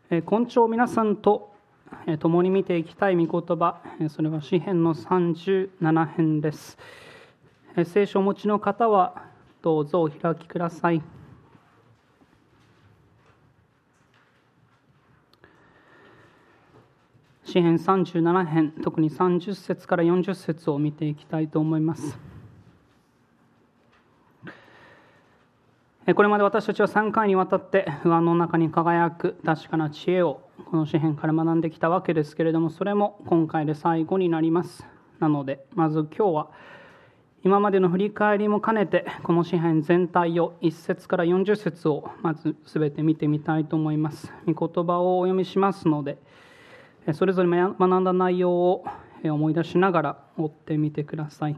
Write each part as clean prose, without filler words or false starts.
今朝皆さんと共に見ていきたい御言葉、それは詩編の37編です。聖書をお持ちの方はどうぞお開きください。詩編37編、特に30節から40節を見ていきたいと思います。これまで私たちは3回にわたって不安の中に輝く確かな知恵をこの詩編から学んできたわけですけれども、それも今回で最後になります。なのでまず今日は今までの振り返りも兼ねてこの詩編全体を1節から40節をまず全て見てみたいと思います。御言葉をお読みしますので、それぞれ学んだ内容を思い出しながら追ってみてください。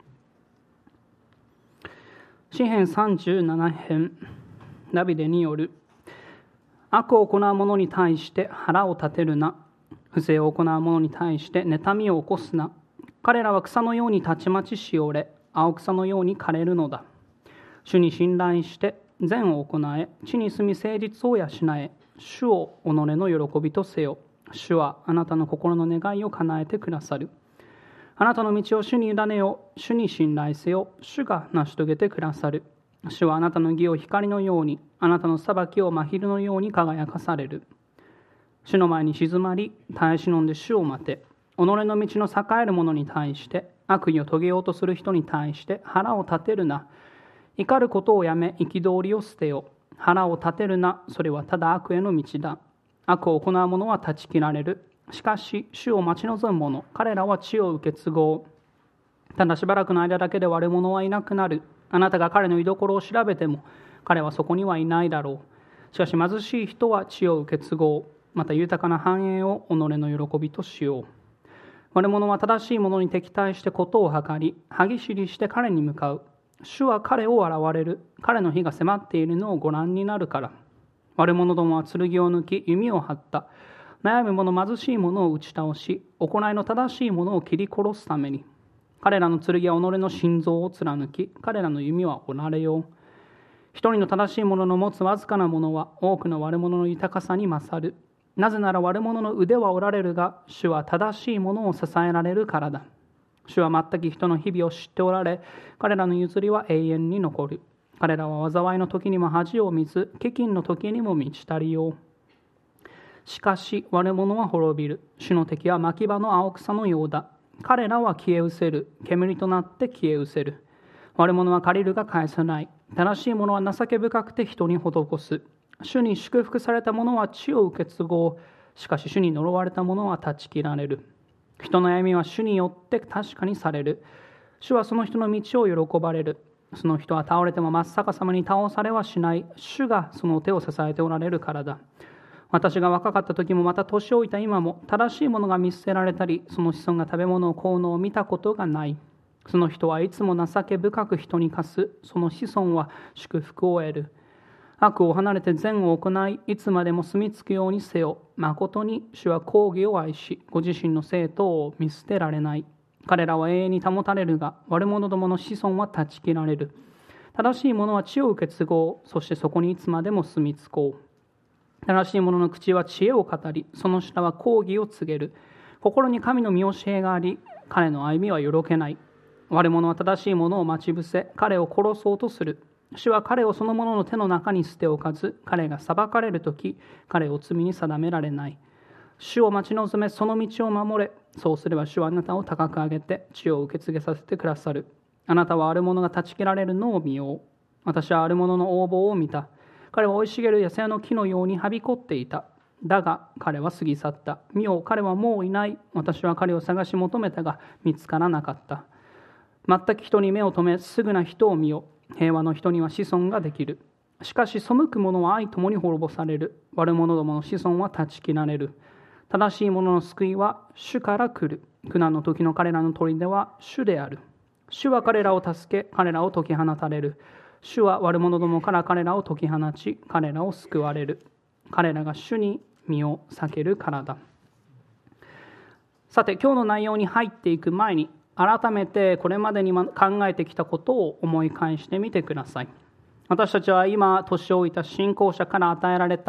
詩編37編、ダビデによる。悪を行う者に対して腹を立てるな。不正を行う者に対して妬みを起こすな。彼らは草のようにたちまちしおれ、青草のように枯れるのだ。主に信頼して善を行え、地に住み誠実を養え、主を己の喜びとせよ。主はあなたの心の願いを叶えてくださる。あなたの道を主に委ねよ、主に信頼せよ、主が成し遂げてくださる。主はあなたの義を光のように、あなたの裁きを真昼のように輝かされる。主の前に静まり、耐え忍んで主を待て。己の道の栄える者に対して、悪意を遂げようとする人に対して腹を立てるな。怒ることをやめ、憤りを捨てよ。腹を立てるな、それはただ悪への道だ。悪を行う者は断ち切られる。しかし主を待ち望む者、彼らは地を受け継ごう。ただしばらくの間だけで悪者はいなくなる。あなたが彼の居所を調べても彼はそこにはいないだろう。しかし貧しい人は地を受け継ごう。また豊かな繁栄を己の喜びとしよう。悪者は正しい者に敵対して事を計り、歯ぎしりして彼に向かう。主は彼を現れる。彼の日が迫っているのをご覧になるから。悪者どもは剣を抜き弓を張った。悩む者貧しい者を打ち倒し、行いの正しい者を切り殺すために。彼らの剣は己の心臓を貫き、彼らの弓は折られよう。一人の正しい者の持つわずかなものは多くの悪者の豊かさに勝る。なぜなら悪者の腕は折られるが、主は正しい者を支えられるからだ。主は全く人の日々を知っておられ、彼らの譲りは永遠に残る。彼らは災いの時にも恥を見ず、飢饉の時にも満ち足りよう。しかし悪者は滅びる。主の敵は牧場の青草のようだ。彼らは消え失せる。煙となって消え失せる。悪者は借りるが返さない。正しい者は情け深くて人に施す。主に祝福された者は地を受け継ごう。しかし主に呪われた者は断ち切られる。人の歩みは主によって確かにされる。主はその人の道を喜ばれる。その人は倒れても真っ逆さまに倒されはしない。主がその手を支えておられるからだ。私が若かった時もまた年老いた今も正しいものが見捨てられたり、その子孫が食べ物を買うのを見たことがない。その人はいつも情け深く人に貸す。その子孫は祝福を得る。悪を離れて善を行い、いつまでも住み着くようにせよ。誠に主は公義を愛し、ご自身の生徒を見捨てられない。彼らは永遠に保たれるが、悪者どもの子孫は断ち切られる。正しい者は地を受け継ごう。そしてそこにいつまでも住み着こう。正しい者の口は知恵を語り、その舌は公義を告げる。心に神の見教えがあり、彼の歩みはよろけない。悪者は正しい者を待ち伏せ、彼を殺そうとする。主は彼をその者の手の中に捨ておかず、彼が裁かれるとき、彼を罪に定められない。主を待ち望め、その道を守れ。そうすれば主はあなたを高く上げて、地を受け継げさせてくださる。あなたは悪者が断ち切られるのを見よう。私は悪者の横暴を見た。彼は生い茂る野生の木のようにはびこっていた。だが彼は過ぎ去った。見よ、彼はもういない。私は彼を探し求めたが見つからなかった。全く人に目を留め、すぐな人を見よ。平和の人には子孫ができる。しかし背く者は愛ともに滅ぼされる。悪者どもの子孫は断ち切られる。正しい者の救いは主から来る。苦難の時の彼らの砦は主である。主は彼らを助け、彼らを解き放たれる。主は悪者どもから彼らを解き放ち、彼らを救われる。彼らが主に身を避けるからだ。さて、今日の内容に入っていく前に、改めてこれまでに考えてきたことを思い返してみてください。私たちは今、年老いた信仰者から与えられた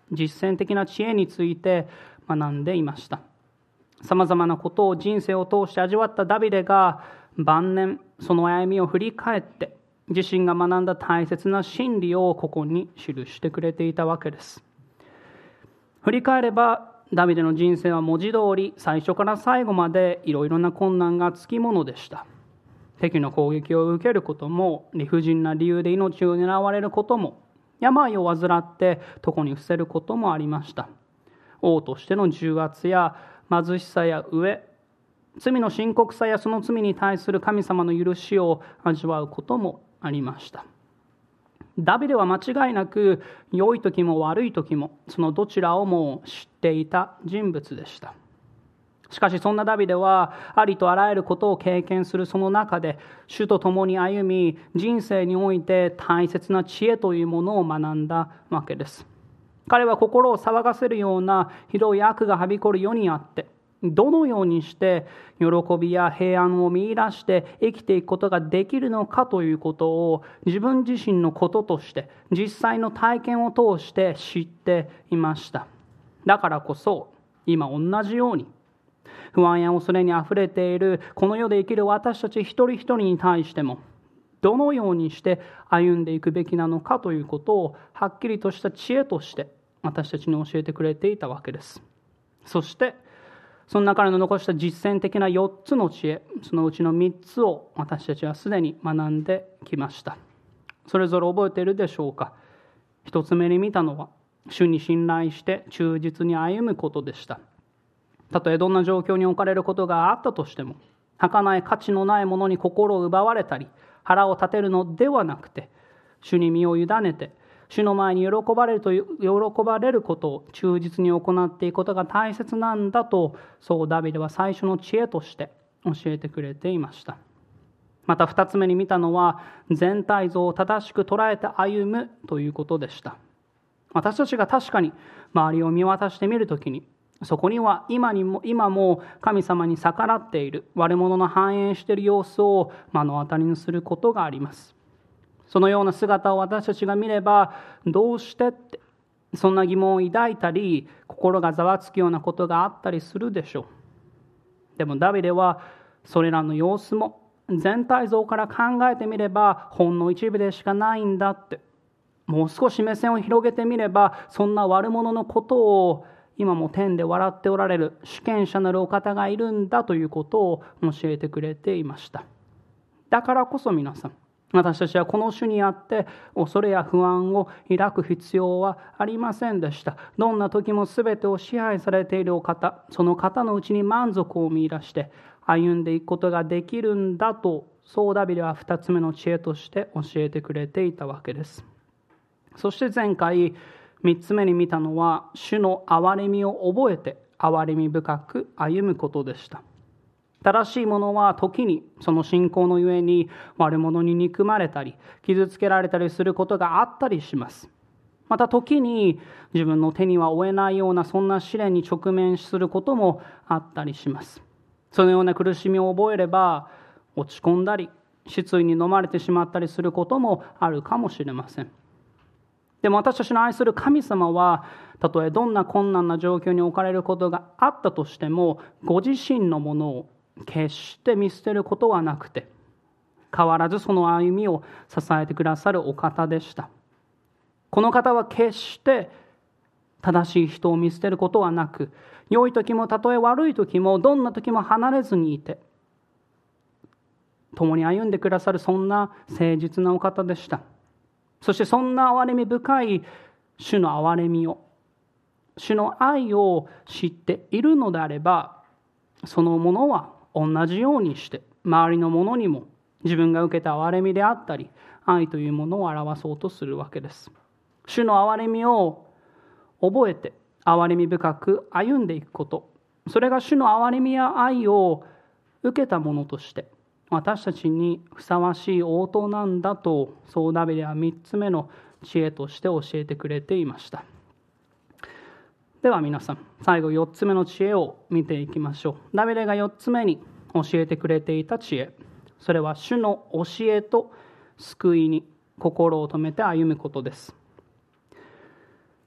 実践的な知恵について学んでいました。さまざまなことを人生を通して味わったダビデが晩年その歩みを振り返って自身が学んだ大切な真理をここに記してくれていたわけです。振り返ればダビデの人生は文字通り最初から最後までいろいろな困難がつきものでした。敵の攻撃を受けることも、理不尽な理由で命を狙われることも、病を患って床に伏せることもありました。王としての重圧や貧しさや飢え、罪の深刻さやその罪に対する神様の許しを味わうこともありました。ダビデは間違いなく良い時も悪い時もそのどちらをも知っていた人物でした。しかしそんなダビデはありとあらゆることを経験するその中で主と共に歩み、人生において大切な知恵というものを学んだわけです。彼は心を騒がせるようなひどい悪がはびこる世にあってどのようにして喜びや平安を見出して生きていくことができるのかということを自分自身のこととして実際の体験を通して知っていました。だからこそ今同じように不安や恐れにあふれているこの世で生きる私たち一人一人に対してもどのようにして歩んでいくべきなのかということをはっきりとした知恵として私たちに教えてくれていたわけです。そしてそんな彼の残した実践的な4つの知恵、そのうちの3つを私たちはすでに学んできました。それぞれ覚えているでしょうか。1つ目に見たのは主に信頼して忠実に歩むことでした。たとえどんな状況に置かれることがあったとしても、儚い価値のないものに心を奪われたり腹を立てるのではなくて、主に身を委ねて主の前に喜ばれることを忠実に行っていくことが大切なんだと、そうダビデは最初の知恵として教えてくれていました。また2つ目に見たのは全体像を正しく捉えて歩むということでした。私たちが確かに周りを見渡してみるときに、そこには今も神様に逆らっている悪者の繁栄している様子を目の当たりにすることがあります。そのような姿を私たちが見れば、どうしてってそんな疑問を抱いたり、心がざわつくようなことがあったりするでしょう。でもダビデはそれらの様子も全体像から考えてみればほんの一部でしかないんだって、もう少し目線を広げてみれば、そんな悪者のことを今も天で笑っておられる主権者なるお方がいるんだということを教えてくれていました。だからこそ皆さん、私たちはこの主にあって恐れや不安を抱く必要はありませんでした。どんな時も全てを支配されているお方、その方のうちに満足を見出して歩んでいくことができるんだと、そうダビデは2つ目の知恵として教えてくれていたわけです。そして前回3つ目に見たのは主の憐れみを覚えて憐れみ深く歩むことでした。正しいものは時にその信仰のゆえに悪者に憎まれたり傷つけられたりすることがあったりします。また時に自分の手には負えないようなそんな試練に直面することもあったりします。そのような苦しみを覚えれば落ち込んだり失意に飲まれてしまったりすることもあるかもしれません。でも私たちの愛する神様は、たとえどんな困難な状況に置かれることがあったとしても、ご自身のものを決して見捨てることはなくて、変わらずその歩みを支えてくださるお方でした。この方は決して正しい人を見捨てることはなく、良い時もたとえ悪い時もどんな時も離れずにいて、共に歩んでくださるそんな誠実なお方でした。そしてそんな憐れみ深い主の憐れみを、主の愛を知っているのであれば、そのものは同じようにして周りの者にも自分が受けた憐れみであったり愛というものを表そうとするわけです。主の憐れみを覚えて憐れみ深く歩んでいくこと、それが主の憐れみや愛を受けたものとして私たちにふさわしい応答なんだと、そうダビデは3つ目の知恵として教えてくれていました。では皆さん、最後4つ目の知恵を見ていきましょう。ダビデが4つ目に教えてくれていた知恵、それは主の教えと救いに心を留めて歩むことです。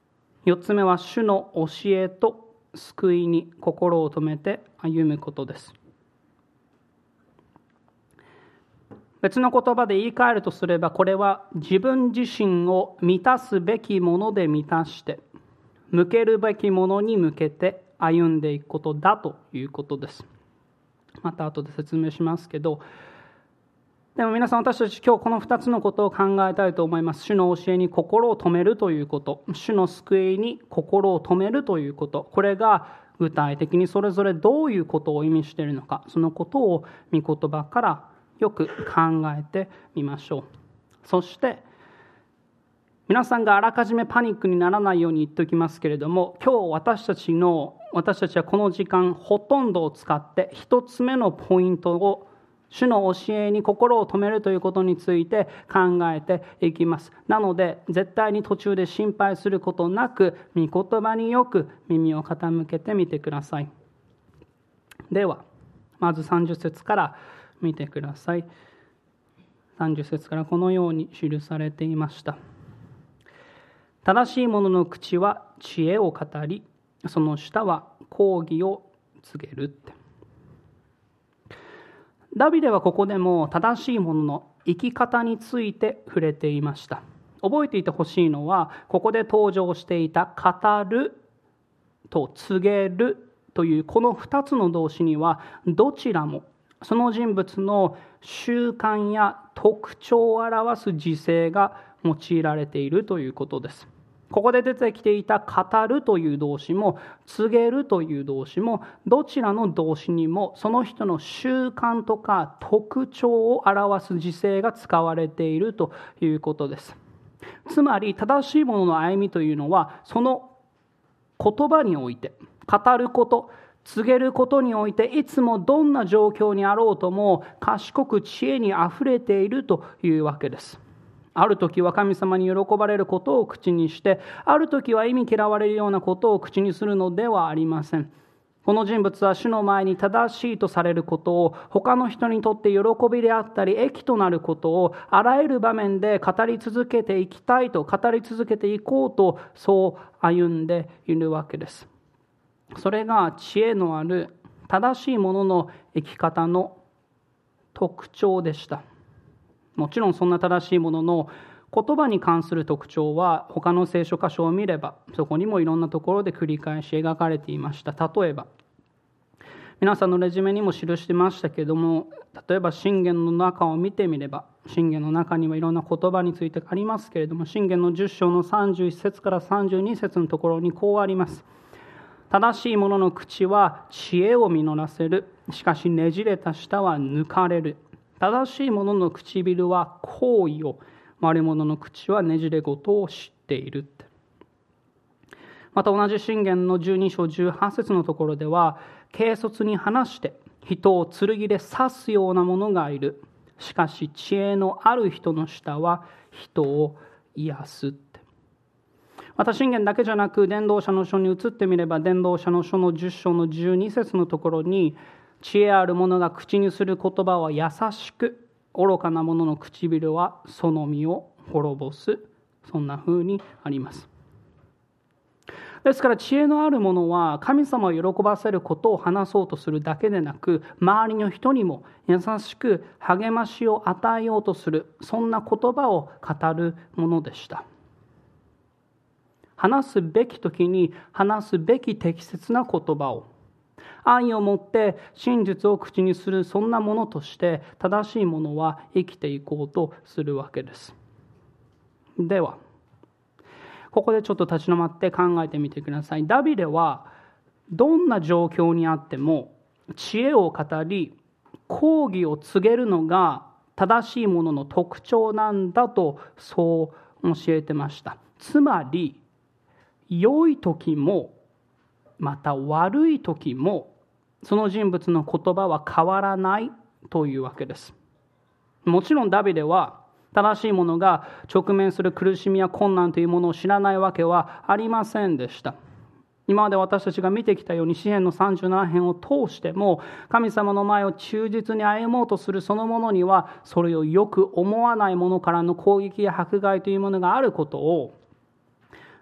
4つ目は主の教えと救いに心を留めて歩むことです。別の言葉で言い換えるとすれば、これは自分自身を満たすべきもので満たして、向けるべきものに向けて歩んでいくことだということです。また後で説明しますけど、でも皆さん、私たち今日この2つのことを考えたいと思います。主の教えに心を留めるということ、主の救いに心を留めるということ、これが具体的にそれぞれどういうことを意味しているのか、そのことを御言葉からよく考えてみましょう。そして皆さんがあらかじめパニックにならないように言っておきますけれども、今日私たちはこの時間ほとんどを使って一つ目のポイントを、主の教えに心を留めるということについて考えていきます。なので絶対に途中で心配することなく、御言葉によく耳を傾けてみてください。ではまず30節から見てください。30節からこのように記されていました。正しい者の口は知恵を語り、その舌は公義を告げるって。ダビデはここでも正しい者の生き方について触れていました。覚えていてほしいのは、ここで登場していた語ると告げるというこの2つの動詞には、どちらもその人物の習慣や特徴を表す時制が用いられているということです。ここで出てきていた語るという動詞も告げるという動詞も、どちらの動詞にもその人の習慣とか特徴を表す時制が使われているということです。つまり正しいものの歩みというのは、その言葉において語ること、告げることにおいて、いつもどんな状況にあろうとも賢く知恵にあふれているというわけです。ある時は神様に喜ばれることを口にして、ある時は忌み嫌われるようなことを口にするのではありません。この人物は主の前に正しいとされることを、他の人にとって喜びであったり益となることをあらゆる場面で語り続けていきたいと、語り続けていこうと、そう歩んでいるわけです。それが知恵のある正しいものの生き方の特徴でした。もちろんそんな正しいものの言葉に関する特徴は他の聖書箇所を見ればそこにもいろんなところで繰り返し描かれていました。例えば皆さんのレジュメにも記してましたけども、例えば箴言の中を見てみれば、箴言の中にはいろんな言葉についてありますけれども、箴言の10章の31節から32節のところにこうあります。正しい者の口は知恵を実らせる。しかしねじれた舌は抜かれる。正しい者の唇は好意を、悪者の口はねじれ事を知っている。また同じ箴言の12章18節のところでは、軽率に話して人を剣で刺すような者がいる。しかし知恵のある人の舌は人を癒す。また箴言だけじゃなく、伝道者の書に移ってみれば、伝道者の書の10章の12節のところに、知恵ある者が口にする言葉は優しく、愚かな者の唇はその身を滅ぼす。そんな風にあります。ですから知恵のある者は神様を喜ばせることを話そうとするだけでなく、周りの人にも優しく励ましを与えようとする、そんな言葉を語るものでした。話すべき時に話すべき適切な言葉を、愛を持って真実を口にする、そんなものとして正しいものは生きていこうとするわけです。ではここでちょっと立ち止まって考えてみてください。ダビデはどんな状況にあっても知恵を語り公義を告げるのが正しいものの特徴なんだと、そう教えてました。つまり良い時もまた悪い時もその人物の言葉は変わらないというわけです。もちろんダビデは正しい者が直面する苦しみや困難というものを知らないわけはありませんでした。今まで私たちが見てきたように詩編の37編を通しても、神様の前を忠実に歩もうとするそのものには、それをよく思わない者からの攻撃や迫害というものがあることを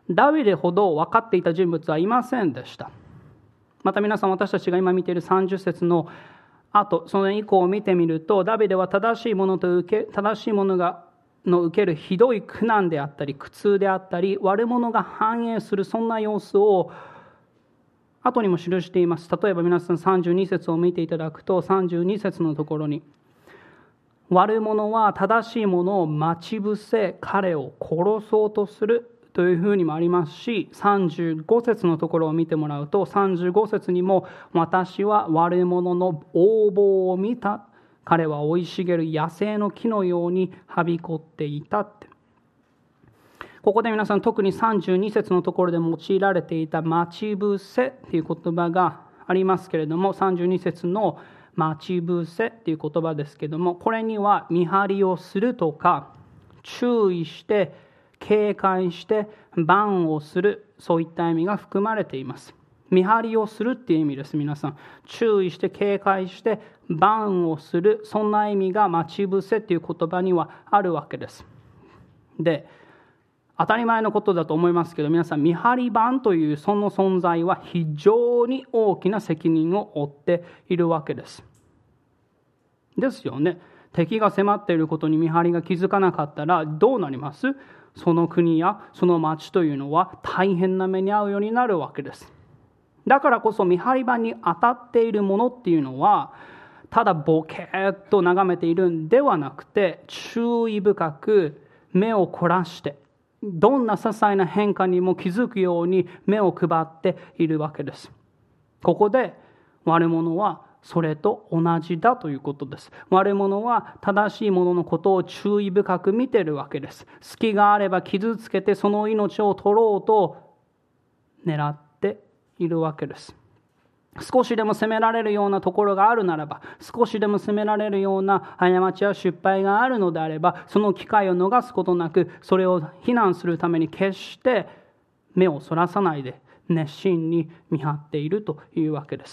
ダビデほど分かっていた人物はいませんでした。また皆さん、私たちが今見ている30節の後、その以降を見てみると、ダビデは正しいものの受けるひどい苦難であったり苦痛であったり悪者が繁栄する、そんな様子を後にも記しています。例えば皆さん32節を見ていただくと、32節のところに、悪者は正しいものを待ち伏せ彼を殺そうとするというふうにもありますし、35節のところを見てもらうと、35節にも、私は悪者の横暴を見た、彼は生い茂る野生の木のようにはびこっていたって。ここで皆さん、特に32節のところで用いられていた待ち伏せという言葉がありますけれども、32節の待ち伏せという言葉ですけれども、これには見張りをするとか、注意して警戒して番をする、そういった意味が含まれています。見張りをするっていう意味です。皆さん、注意して警戒して番をする、そんな意味が待ち伏せっていう言葉にはあるわけです。で、当たり前のことだと思いますけど、皆さん、見張り番というその存在は非常に大きな責任を負っているわけです。ですよね。敵が迫っていることに見張りが気づかなかったらどうなります？その国やその町というのは大変な目に遭うようになるわけです。だからこそ見張り番に当たっているものっていうのは、ただボケーっと眺めているんではなくて、注意深く目を凝らして、どんな些細な変化にも気づくように目を配っているわけです。ここで悪者はそれと同じだということです。悪者は正しいもののことを注意深く見ているわけです。隙があれば傷つけてその命を取ろうと狙っているわけです。少しでも責められるようなところがあるならば、少しでも責められるような過ちや失敗があるのであれば、その機会を逃すことなく、それを非難するために決して目をそらさないで熱心に見張っているというわけです。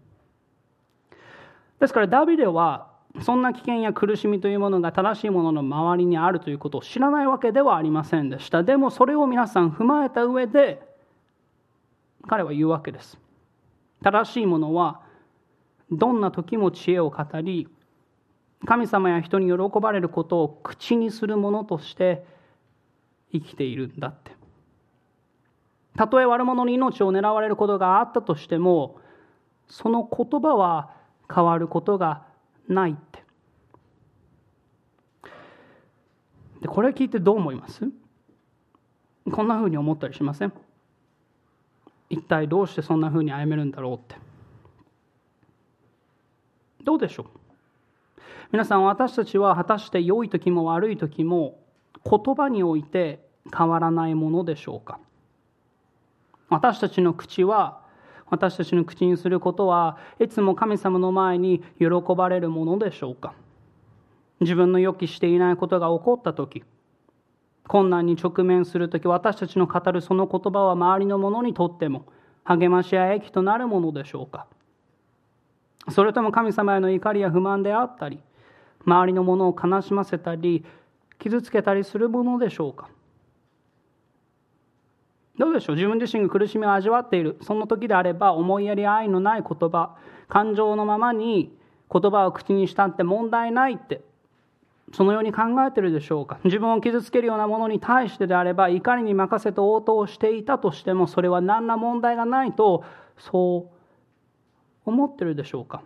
ですからダビデはそんな危険や苦しみというものが正しいものの周りにあるということを知らないわけではありませんでした。でもそれを皆さん踏まえた上で彼は言うわけです。正しいものはどんな時も知恵を語り、神様や人に喜ばれることを口にするものとして生きているんだって。たとえ悪者に命を狙われることがあったとしても、その言葉は変わることがないって。で、これ聞いてどう思います？こんなふうに思ったりしません？一体どうしてそんなふうに歩めるんだろうって。どうでしょう？皆さん、私たちは果たして良い時も悪い時も言葉において変わらないものでしょうか？私たちの口にすることはいつも神様の前に喜ばれるものでしょうか？自分の予期していないことが起こった時、困難に直面するとき、私たちの語るその言葉は周りの者にとっても励ましや益となるものでしょうか？それとも神様への怒りや不満であったり、周りの者を悲しませたり傷つけたりするものでしょうか？どうでしょう？自分自身が苦しみを味わっているその時であれば、思いやり愛のない言葉、感情のままに言葉を口にしたって問題ないって、そのように考えているでしょうか？自分を傷つけるようなものに対してであれば、怒りに任せて応答していたとしても、それは何ら問題がないとそう思っているでしょうか？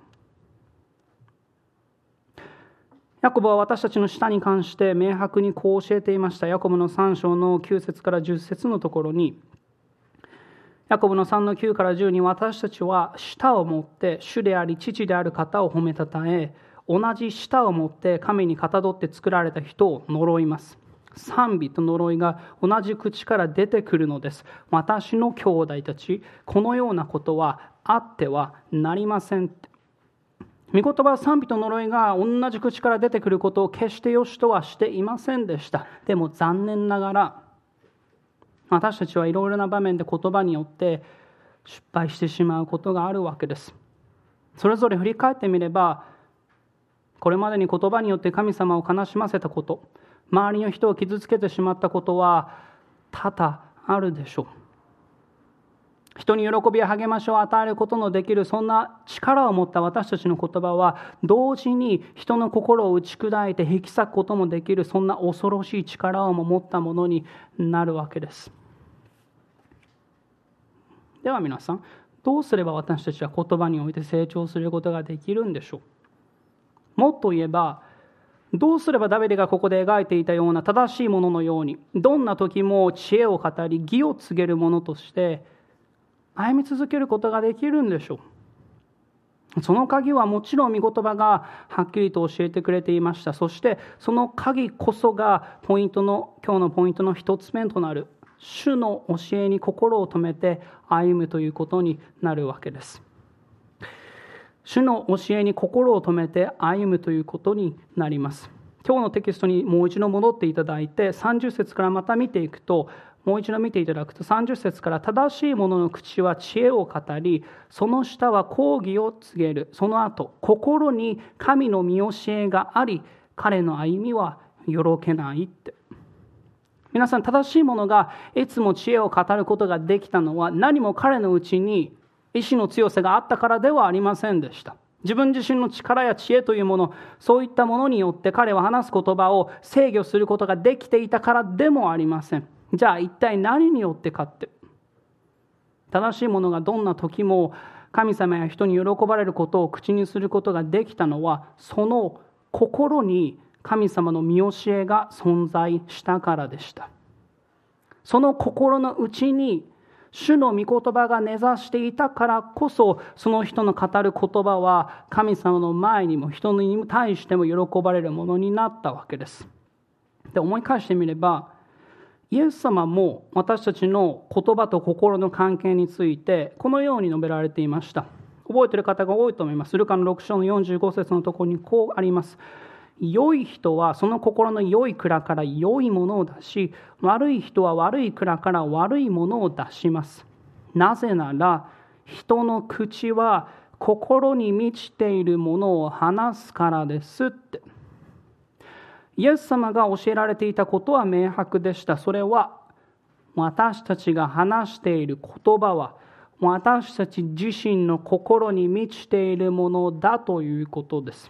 ヤコブは私たちの舌に関して明白にこう教えていました。ヤコブの3章の9節から10節のところに、ヤコブの3の9から10に、私たちは舌を持って主であり父である方を褒めたたえ、同じ舌を持って神にかたどって作られた人を呪います。賛美と呪いが同じ口から出てくるのです。私の兄弟たち、このようなことはあってはなりません。御言葉は賛美と呪いが同じ口から出てくることを決して良しとはしていませんでした。でも残念ながら、私たちはいろいろな場面で言葉によって失敗してしまうことがあるわけです。それぞれ振り返ってみれば、これまでに言葉によって神様を悲しませたこと、周りの人を傷つけてしまったことは多々 あるでしょう。人に喜びや励ましを与えることのできる、そんな力を持った私たちの言葉は、同時に人の心を打ち砕いて引き裂くこともできる、そんな恐ろしい力をも持ったものになるわけです。では皆さん、どうすれば私たちは言葉において成長することができるんでしょう。もっと言えば、どうすればダビデがここで描いていたような正しいもののように、どんな時も知恵を語り、義を告げるものとして歩み続けることができるんでしょう。その鍵はもちろん御言葉がはっきりと教えてくれていました。そしてその鍵こそが今日のポイントの一つ目となる、主の教えに心を留めて歩むということになるわけです。主の教えに心を留めて歩むということになります。今日のテキストにもう一度戻っていただいて、30節からまた見ていくと、もう一度見ていただくと、30節から、正しい者の口は知恵を語り、その下は公義を告げる。その後、心に神の見教えがあり、彼の歩みはよろけないって。皆さん、正しい者がいつも知恵を語ることができたのは、何も彼のうちに意志の強さがあったからではありませんでした。自分自身の力や知恵というもの、そういったものによって彼は話す言葉を制御することができていたからでもありません。じゃあ一体何によってかって。正しいものがどんな時も神様や人に喜ばれることを口にすることができたのは、その心に神様の見教えが存在したからでした。その心の内に主の御言葉が根ざしていたからこそ、その人の語る言葉は神様の前にも人に対しても喜ばれるものになったわけです。で、思い返してみれば、イエス様も私たちの言葉と心の関係についてこのように述べられていました。覚えている方が多いと思います。ルカの6章の45節のところにこうあります。良い人はその心の良い蔵から良いものを出し、悪い人は悪い蔵から悪いものを出します。なぜなら人の口は心に満ちているものを話すからですって。イエス様が教えられていたことは明白でした。それは私たちが話している言葉は私たち自身の心に満ちているものだということです。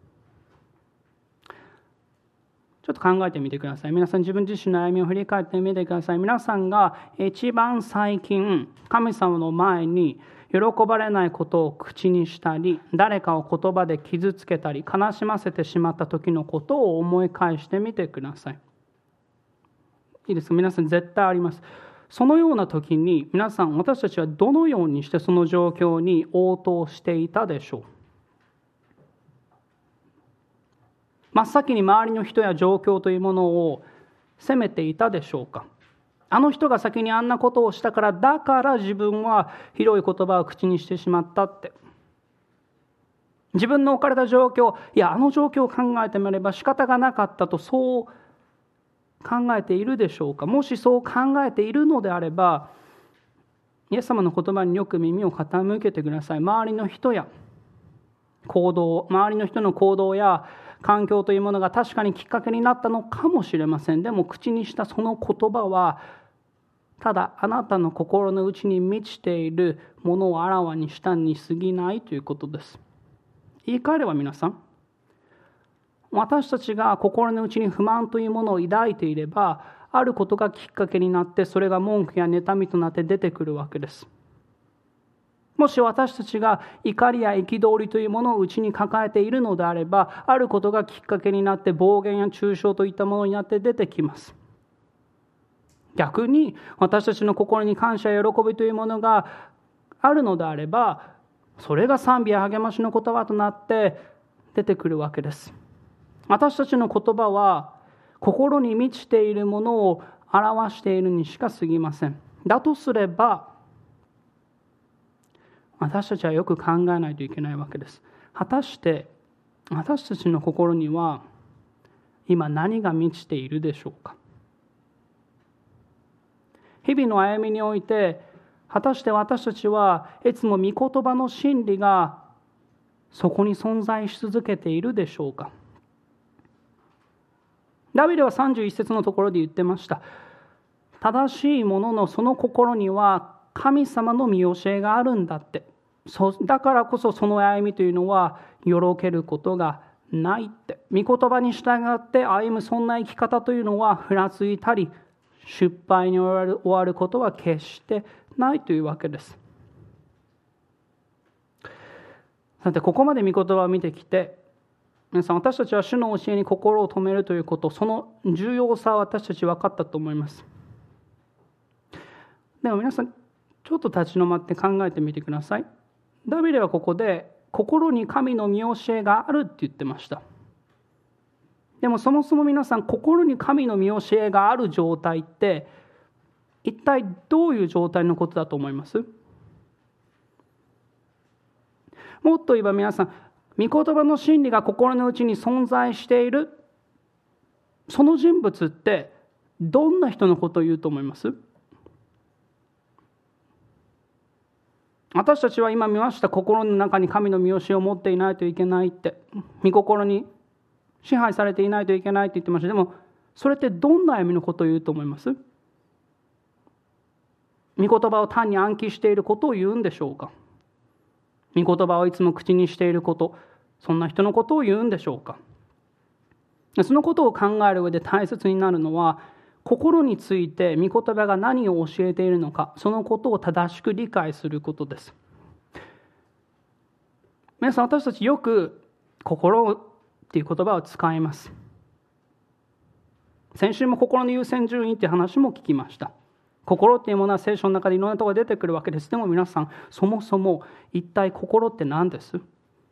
ちょっと考えてみてください。皆さん自分自身の歩みを振り返ってみてください。皆さんが一番最近神様の前に喜ばれないことを口にしたり、誰かを言葉で傷つけたり悲しませてしまった時のことを思い返してみてください。いいですか？皆さん絶対あります。そのような時に皆さん、私たちはどのようにしてその状況に応答していたでしょう？真っ先に周りの人や状況というものを責めていたでしょうか？あの人が先にあんなことをしたから、だから自分は広い言葉を口にしてしまったって。自分の置かれた状況、いやあの状況を考えてみれば仕方がなかったと、そう考えているでしょうか？もしそう考えているのであれば、イエス様の言葉によく耳を傾けてください。周りの人や行動、周りの人の行動や環境というものが確かにきっかけになったのかもしれません。でも口にしたその言葉はただあなたの心の内に満ちているものをあらわにしたに過ぎないということです。言い換えれば皆さん、私たちが心の内に不満というものを抱いていれば、あることがきっかけになってそれが文句や妬みとなって出てくるわけです。もし私たちが怒りや憤りというものを内に抱えているのであれば、あることがきっかけになって暴言や中傷といったものになって出てきます。逆に私たちの心に感謝や喜びというものがあるのであれば、それが賛美や励ましの言葉となって出てくるわけです。私たちの言葉は心に満ちているものを表しているにしか過ぎません。だとすれば私たちはよく考えないといけないわけです。果たして私たちの心には今何が満ちているでしょうか？日々の歩みにおいて、果たして私たちはいつも御言葉の真理がそこに存在し続けているでしょうか？ダビデは31節のところで言ってました。 正しいもののその心には神様の見教えがあるんだって。だからこそその歩みというのはよろけることがないって。御言葉に従って歩むそんな生き方というのはふらついたり失敗に終わることは決してないというわけです。さてここまで御言葉を見てきて、皆さん、私たちは主の教えに心を留めるということ、その重要さは私たち分かったと思います。でも皆さん、ちょっと立ち止まって考えてみてください。ダビデはここで心に神の見教えがあるって言ってました。でもそもそも皆さん、心に神の見教えがある状態って一体どういう状態のことだと思います？もっと言えば皆さん、御言葉の真理が心の内に存在しているその人物ってどんな人のことを言うと思います？私たちは今見ました、心の中に神の見教えを持っていないといけないって、御心に支配されていないといけないって言ってました。でもそれってどんな歩みのことを言うと思います？御言葉を単に暗記していることを言うんでしょうか？御言葉をいつも口にしていること、そんな人のことを言うんでしょうか？そのことを考える上で大切になるのは、心について御言葉が何を教えているのか、そのことを正しく理解することです。皆さん、私たちよく心っていう言葉を使います。先週も心の優先順位っていう話も聞きました。心っていうものは聖書の中でいろんなところが出てくるわけです。でも皆さん、そもそも一体心って何です？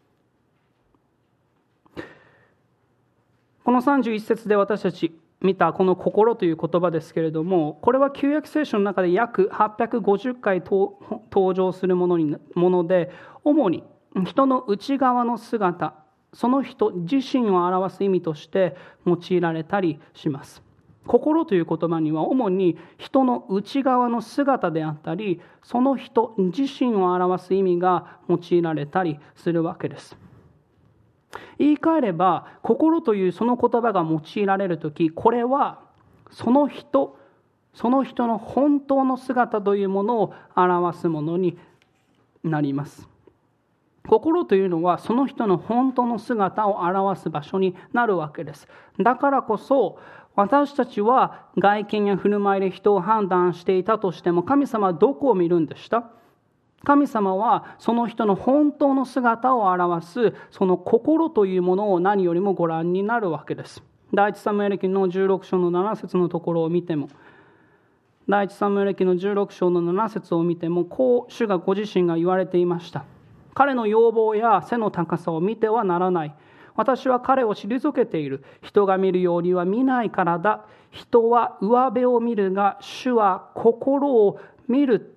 この31節で私たち見たこの心という言葉ですけれども、これは旧約聖書の中で約850回登場するもので、主に人の内側の姿、その人自身を表す意味として用いられたりします。心という言葉には主に人の内側の姿であったり、その人自身を表す意味が用いられたりするわけです。言い換えれば、心というその言葉が用いられるとき、これはその人の本当の姿というものを表すものになります。心というのはその人の本当の姿を表す場所になるわけです。だからこそ私たちは外見や振る舞いで人を判断していたとしても、神様はどこを見るんでした？神様はその人の本当の姿を表すその心というものを何よりもご覧になるわけです。第一サムエル記の16章の7節のところを見ても、第一サムエル記の16章の7節を見ても、こう主がご自身が言われていました。彼の容貌や背の高さを見てはならない。私は彼を退けている。人が見るようには見ないからだ。人は上辺を見るが、主は心を見るって。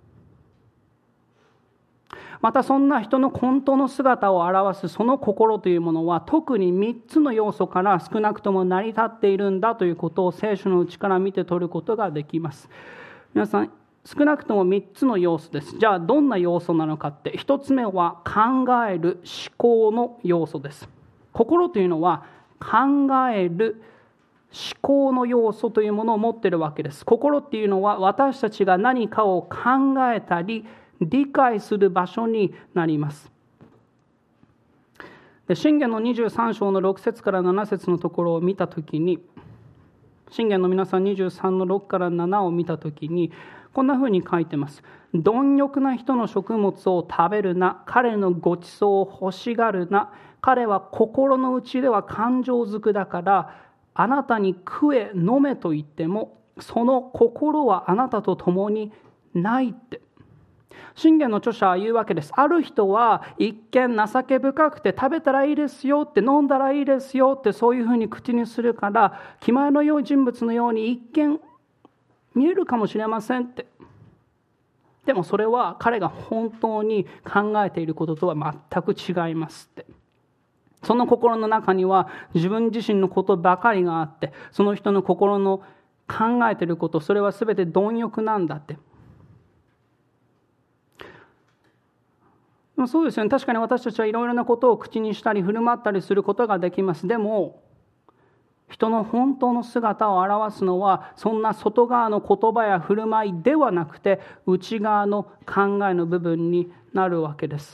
またそんな人の本当の姿を表すその心というものは、特に3つの要素から少なくとも成り立っているんだということを聖書の内から見て取ることができます。皆さん、少なくとも3つの要素です。じゃあどんな要素なのかって、1つ目は考える思考の要素です。心というのは考える思考の要素というものを持っているわけです。心っていうのは私たちが何かを考えたり理解する場所になります。箴言の23章の6節から7節のところを見たときに、箴言の皆さん23の6から7を見たときに、こんなふうに書いてます。貪欲な人の食物を食べるな。彼のごちそうを欲しがるな。彼は心の内では感情づくだから、あなたに食え飲めと言っても、その心はあなたと共にないって。箴言の著者は言うわけです。ある人は一見情け深くて、食べたらいいですよって、飲んだらいいですよって、そういうふうに口にするから、気前の良い人物のように一見見えるかもしれませんって。でもそれは彼が本当に考えていることとは全く違いますって。その心の中には自分自身のことばかりがあって、その人の心の考えていること、それは全て貪欲なんだって。そうですよね。確かに私たちはいろいろなことを口にしたり振る舞ったりすることができます。でも人の本当の姿を表すのは、そんな外側の言葉や振る舞いではなくて、内側の考えの部分になるわけです。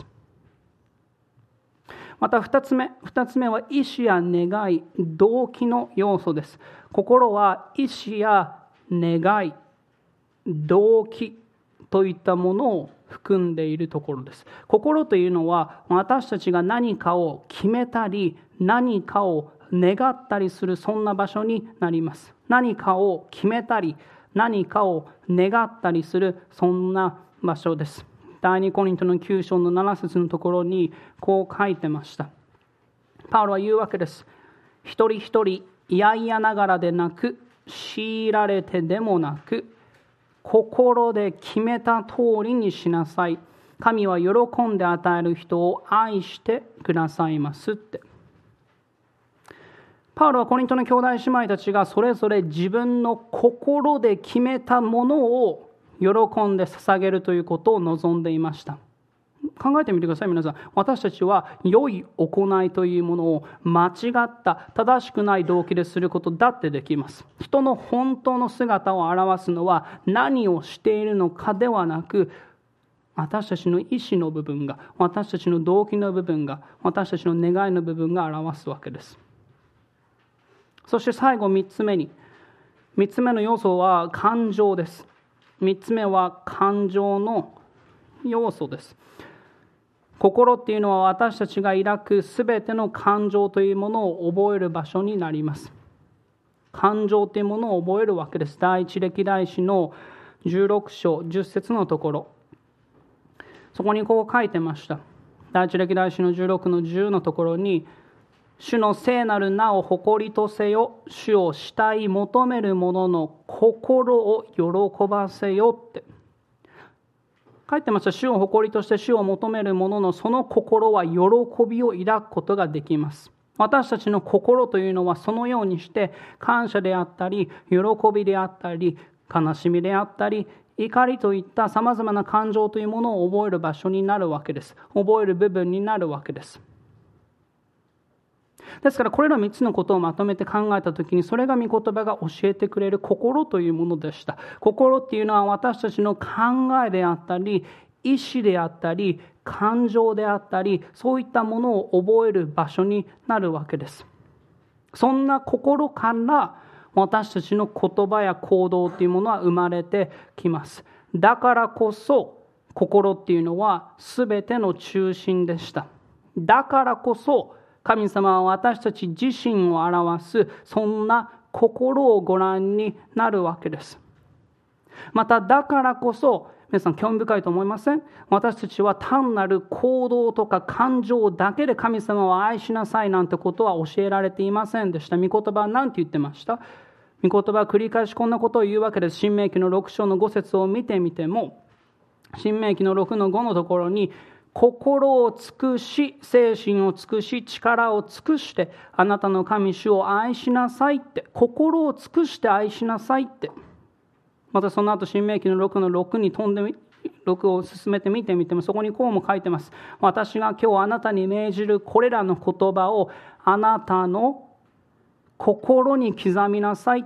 また2つ目は意志や願い、動機の要素です。心は意志や願い、動機といったものを含んでいるところです。心というのは、私たちが何かを決めたり、何かを願ったりする、そんな場所になります。何かを決めたり、何かを願ったりする、そんな場所です。第2コリントの9章の7節のところにこう書いてました。パウロは言うわけです。一人一人嫌々ながらでなく、強いられてでもなく、心で決めた通りにしなさい。神は喜んで与える人を愛してくださいますって。パウロはコリントの兄弟姉妹たちがそれぞれ自分の心で決めたものを喜んで捧げるということを望んでいました。考えてみてください、皆さん。私たちは良い行いというものを間違った正しくない動機ですることだってできます。人の本当の姿を表すのは何をしているのかではなく、私たちの意志の部分が、私たちの動機の部分が、私たちの願いの部分が表すわけです。そして最後3つ目の要素は感情です。3つ目は感情の要素です。心っていうのは私たちが抱くすべての感情というものを覚える場所になります。感情というものを覚えるわけです。第一歴代史の16章10節のところ、そこにこう書いてました。第一歴代史の16の10のところに、主の聖なる名を誇りとせよ、主を慕い求める者の心を喜ばせよって書いてました。主を誇りとして主を求める者のその心は喜びを抱くことができます。私たちの心というのはそのようにして感謝であったり、喜びであったり、悲しみであったり、怒りといったさまざまな感情というものを覚える場所になるわけです。覚える部分になるわけです。ですからこれら3つのことをまとめて考えたときに、それが御言葉が教えてくれる心というものでした。心っていうのは私たちの考えであったり、意志であったり、感情であったり、そういったものを覚える場所になるわけです。そんな心から私たちの言葉や行動というものは生まれてきます。だからこそ心っていうのは全ての中心でした。だからこそ神様は私たち自身を表すそんな心をご覧になるわけです。まただからこそ皆さん興味深いと思いません？私たちは単なる行動とか感情だけで神様を愛しなさいなんてことは教えられていませんでした。御言葉は何て言ってました？御言葉は繰り返しこんなことを言うわけです。申命記の6章の5節を見てみても、申命記の6の5のところに、心を尽くし、精神を尽くし、力を尽くしてあなたの神主を愛しなさいって、心を尽くして愛しなさいって。またその後申命記の6の6に6を進めて見てみても、そこにこうも書いてます。私が今日あなたに命じるこれらの言葉をあなたの心に刻みなさいって。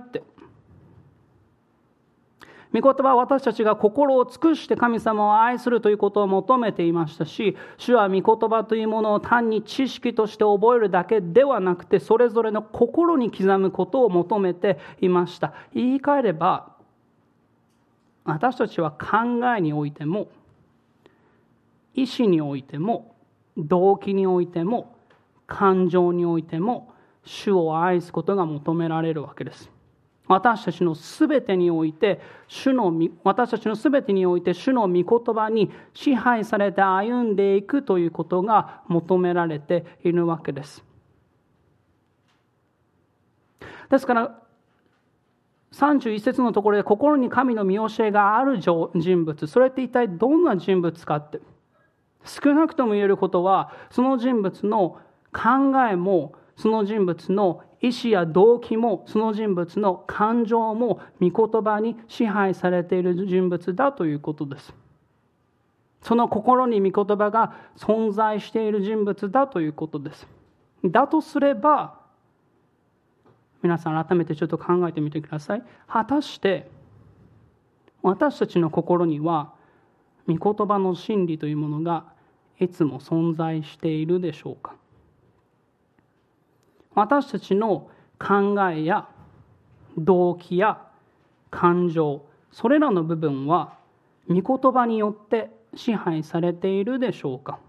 御言葉は私たちが心を尽くして神様を愛するということを求めていましたし、主は御言葉というものを単に知識として覚えるだけではなくて、それぞれの心に刻むことを求めていました。言い換えれば、私たちは考えにおいても、意志においても、動機においても、感情においても、主を愛すことが求められるわけです。私たちのすべてにおいて主の御言葉に支配されて歩んでいくということが求められているわけです。ですから31節のところで心に神の見教えがある人物、それって一体どんな人物かって、少なくとも言えることは、その人物の考えも、その人物の意志や動機も、その人物の感情も御言葉に支配されている人物だということです。その心に御言葉が存在している人物だということです。だとすれば、 皆さん改めてちょっと考えてみてください。果たして私たちの心には御言葉の真理というものがいつも存在しているでしょうか。私たちの考えや動機や感情、それらの部分は御言葉によって支配されているでしょうか。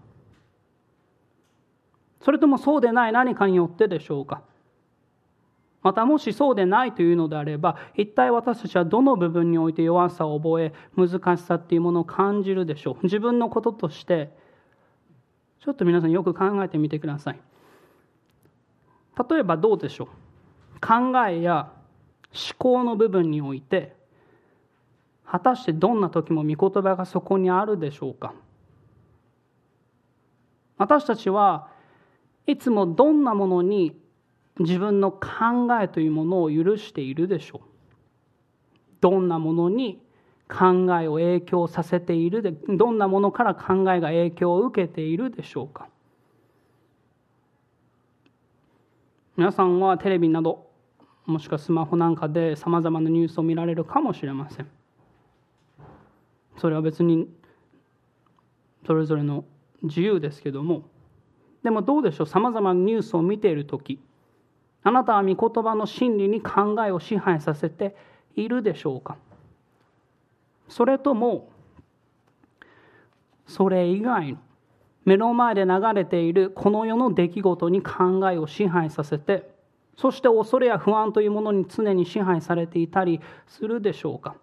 それともそうでない何かによってでしょうか。またもしそうでないというのであれば、一体私たちはどの部分において弱さを覚え、難しさっていうものを感じるでしょう。自分のこととしてちょっと皆さんよく考えてみてください。例えばどうでしょう。考えや思考の部分において果たしてどんな時も御言葉がそこにあるでしょうか。私たちはいつもどんなものに自分の考えというものを許しているでしょう。どんなものに考えを影響させているで、どんなものから考えが影響を受けているでしょうか。皆さんはテレビなどもしくはスマホなんかでさまざまなニュースを見られるかもしれません。それは別にそれぞれの自由ですけども、でもどうでしょう。さまざまなニュースを見ているとき、あなたは御言葉の真理に考えを支配させているでしょうか。それともそれ以外の目の前で流れているこの世の出来事に考えを支配させて、そして恐れや不安というものに常に支配されていたりするでしょうか。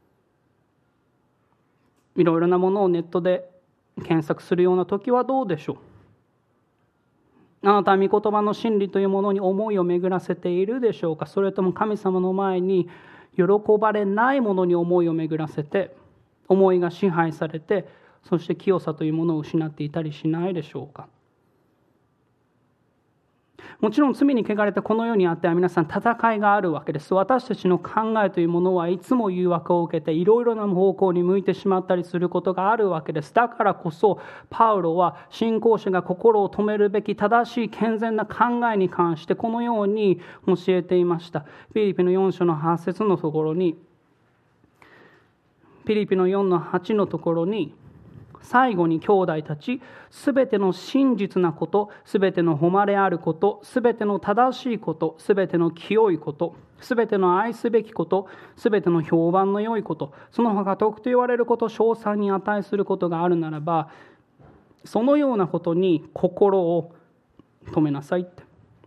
いろいろなものをネットで検索するような時はどうでしょう。あなたは御言葉の真理というものに思いを巡らせているでしょうか。それとも神様の前に喜ばれないものに思いを巡らせて、思いが支配されて、そして清さというものを失っていたりしないでしょうか。もちろん罪に汚れたこの世にあっては皆さん戦いがあるわけです。私たちの考えというものはいつも誘惑を受けていろいろな方向に向いてしまったりすることがあるわけです。だからこそパウロは信仰者が心を止めるべき正しい健全な考えに関してこのように教えていました。ピリピの4章の8節のところに、ピリピの4の8のところに、最後に兄弟たち、すべての真実なこと、すべての誉れあること、すべての正しいこと、すべての清いこと、すべての愛すべきこと、すべての評判の良いこと、その他徳と言われること、称賛に値することがあるならば、そのようなことに心を止めなさいって。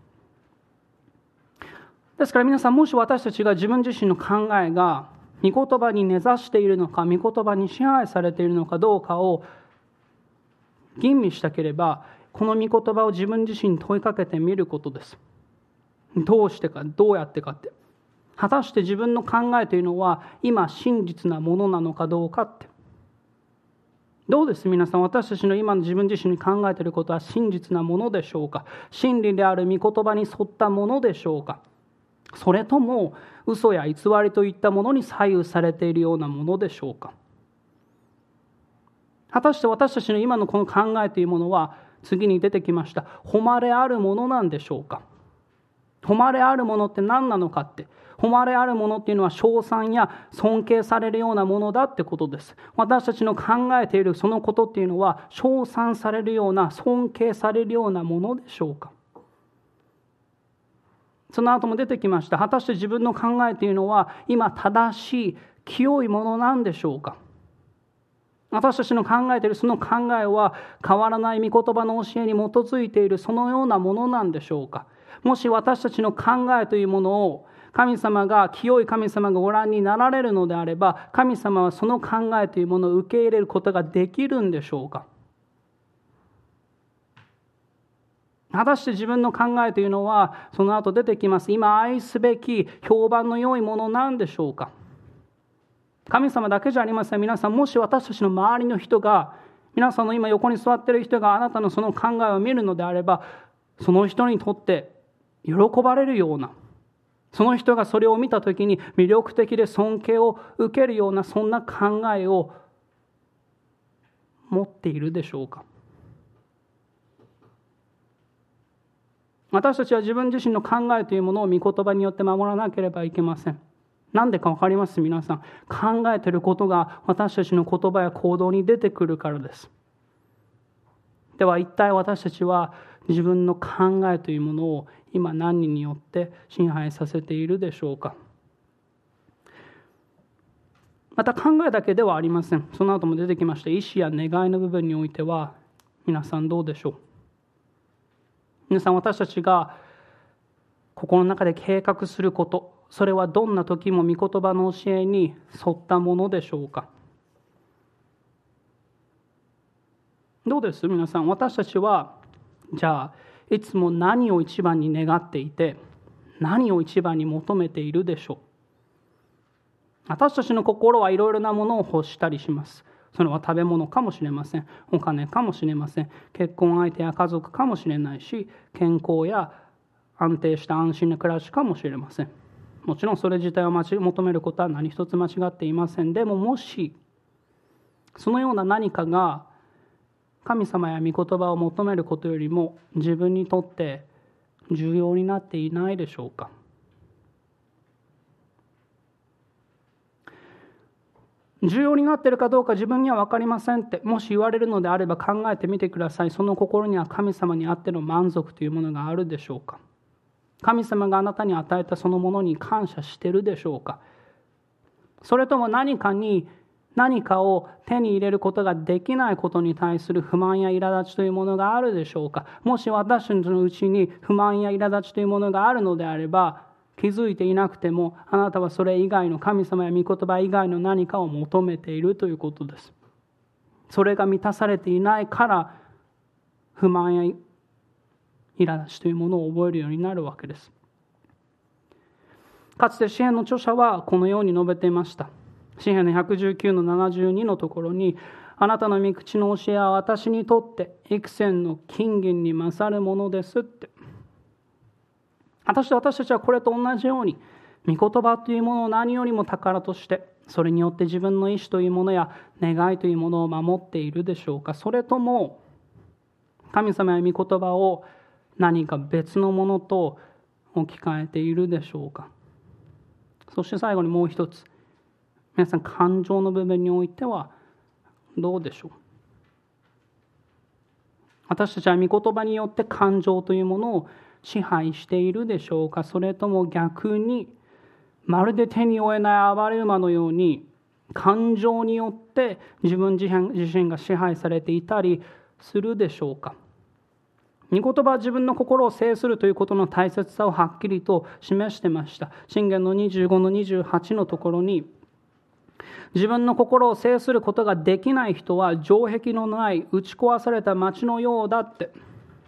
ですから皆さん、もし私たちが自分自身の考えが御言葉に根ざしているのか、御言葉に支配されているのかどうかを吟味したければ、この御言葉を自分自身に問いかけてみることです。どうしてか、どうやってかって。果たして自分の考えというのは今真実なものなのかどうかって。どうです皆さん、私たちの今の自分自身に考えていることは真実なものでしょうか。真理である御言葉に沿ったものでしょうか。それとも嘘や偽りといったものに左右されているようなものでしょうか。果たして私たちの今のこの考えというものは次に出てきました誉れあるものなんでしょうか。誉れあるものって何なのかって、誉れあるものっていうのは称賛や尊敬されるようなものだってことです。私たちの考えているそのことっていうのは称賛されるような、尊敬されるようなものでしょうか。その後も出てきました。果たして自分の考えというのは今正しい清いものなんでしょうか。私たちの考えているその考えは変わらない御言葉の教えに基づいているそのようなものなんでしょうか。もし私たちの考えというものを神様が、清い神様がご覧になられるのであれば、神様はその考えというものを受け入れることができるんでしょうか。果たして自分の考えというのはその後出てきます。今愛すべき評判の良いものなんでしょうか。神様だけじゃありません。皆さん、もし私たちの周りの人が、皆さんの今横に座っている人があなたのその考えを見るのであれば、その人にとって喜ばれるような、その人がそれを見たときに魅力的で尊敬を受けるような、そんな考えを持っているでしょうか。 私たちは自分自身の考えというものを御言葉によって守らなければいけません。なんでか分かります？皆さん、考えていることが私たちの言葉や行動に出てくるからです。では一体私たちは自分の考えというものを今何によって支配させているでしょうか？また考えだけではありません。その後も出てきました意思や願いの部分においては皆さんどうでしょう？皆さん、私たちが心の中で計画すること、それはどんな時も御言葉の教えに沿ったものでしょうか？どうです？皆さん、私たちはじゃあいつも何を一番に願っていて、何を一番に求めているでしょう？私たちの心はいろいろなものを欲したりします。それは食べ物かもしれません。お金かもしれません。結婚相手や家族かもしれないし、健康や安定した安心な暮らしかもしれません。もちろんそれ自体を求めることは何一つ間違っていません。でももしそのような何かが神様や御言葉を求めることよりも自分にとって重要になっていないでしょうか？重要になっているかどうか自分には分かりませんってもし言われるのであれば考えてみてください。その心には神様にあっての満足というものがあるでしょうか？神様があなたに与えたそのものに感謝しているでしょうか？それとも何かを手に入れることができないことに対する不満や苛立ちというものがあるでしょうか？もし私たちのうちに不満や苛立ちというものがあるのであれば、気づいていなくてもあなたはそれ以外の神様や御言葉以外の何かを求めているということです。それが満たされていないから不満や苛立ちというものを覚えるようになるわけです。かつて詩篇の著者はこのように述べていました。詩篇の119の72のところに、あなたの御口の教えは私にとって幾千の金銀に勝るものですって。私たちはこれと同じように御言葉というものを何よりも宝として、それによって自分の意志というものや願いというものを守っているでしょうか？それとも神様や御言葉を何か別のものと置き換えているでしょうか？そして最後にもう一つ、皆さん、感情の部分においてはどうでしょう？私たちは御言葉によって感情というものを支配しているでしょうか？それとも逆にまるで手に負えない暴れ馬のように感情によって自分自身が支配されていたりするでしょうか？御言葉は自分の心を制するということの大切さをはっきりと示してました。箴言の25の28のところに、自分の心を制することができない人は城壁のない打ち壊された町のようだって。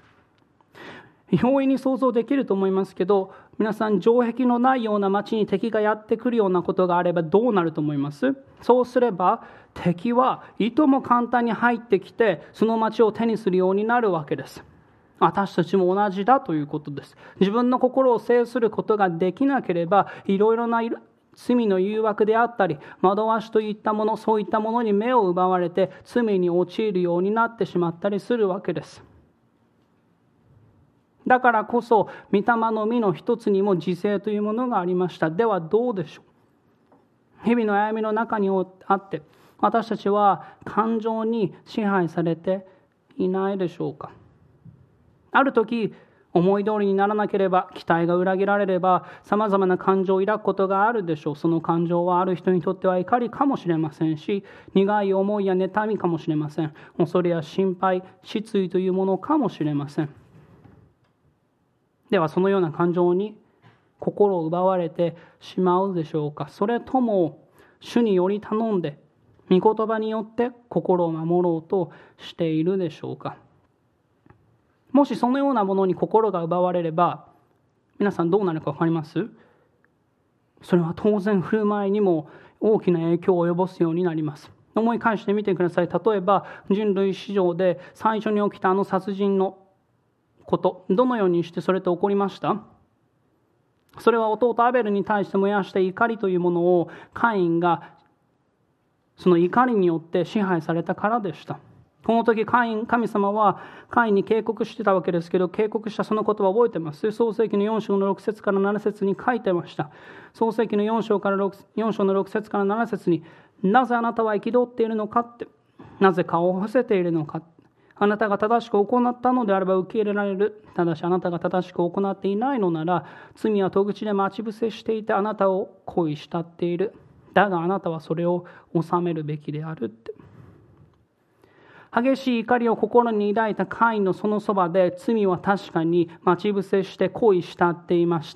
容易に想像できると思いますけど、皆さん、城壁のないような町に敵がやってくるようなことがあればどうなると思います？そうすれば敵はいとも簡単に入ってきてその町を手にするようになるわけです。私たちも同じだということです。自分の心を制することができなければ、いろいろな罪の誘惑であったり惑わしといったもの、そういったものに目を奪われて罪に陥るようになってしまったりするわけです。だからこそ御霊の実の一つにも自制というものがありました。ではどうでしょう？日々の歩みの中にあって私たちは感情に支配されていないでしょうか？ある時思い通りにならなければ、期待が裏切られれば、さまざまな感情を抱くことがあるでしょう。その感情はある人にとっては怒りかもしれませんし、苦い思いや妬みかもしれません。恐れや心配、失意というものかもしれません。ではそのような感情に心を奪われてしまうでしょうか？それとも主により頼んで御言葉によって心を守ろうとしているでしょうか？もしそのようなものに心が奪われれば、皆さんどうなるか分かります？それは当然振る舞いにも大きな影響を及ぼすようになります。思い返してみてください。例えば人類史上で最初に起きたあの殺人のこと、どのようにしてそれって起こりました？それは弟アベルに対して燃やした怒りというものをカインがその怒りによって支配されたからでした。 この時神様はカインに警告してたわけですけど、警告したその言葉を覚えてます。創世記の4章の6節から7節に書いてました。創世記の4章の6節から7節に、なぜあなたは憤っているのかって、なぜ顔を伏せているのか、あなたが正しく行ったのであれば受け入れられる。ただしあなたが正しく行っていないのなら、罪は戸口で待ち伏せしていてあなたを恋したっている。だがあなたはそれを収めるべきであるって。激しい怒りを心に抱いたカインのそのそばで、罪は確かに待ち伏せして恋したっていました。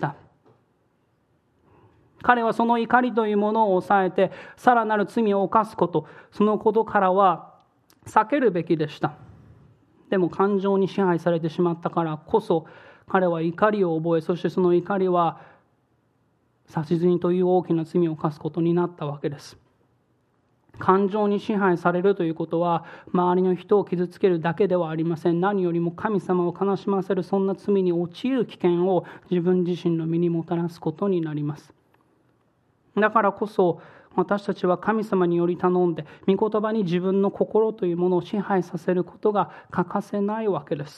彼はその怒りというものを抑えて、さらなる罪を犯すこと、そのことからは避けるべきでした。でも感情に支配されてしまったからこそ、彼は怒りを覚え、そしてその怒りは殺人という大きな罪を犯すことになったわけです。感情に支配されるということは、周りの人を傷つけるだけではありません。何よりも神様を悲しませるそんな罪に陥る危険を自分自身の身にもたらすことになります。だからこそ私たちは神様により頼んで、御言葉に自分の心というものを支配させることが欠かせないわけです。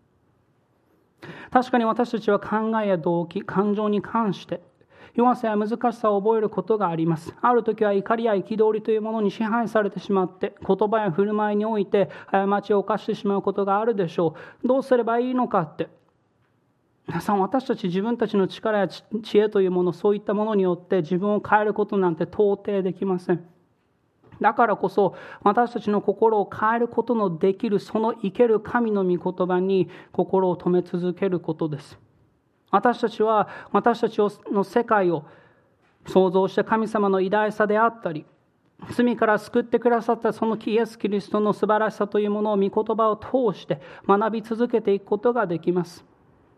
確かに私たちは考えや動機、感情に関して弱さや難しさを覚えることがあります。ある時は怒りや憤りというものに支配されてしまって、言葉や振る舞いにおいて過ちを犯してしまうことがあるでしょう。どうすればいいのかって。皆さん、私たち自分たちの力や知恵というもの、そういったものによって自分を変えることなんて到底できません。だからこそ私たちの心を変えることのできる、その生ける神の御言葉に心を留め続けることです。私たちは私たちの世界を創造した神様の偉大さであったり、罪から救ってくださったそのイエス・キリストの素晴らしさというものを御言葉を通して学び続けていくことができます。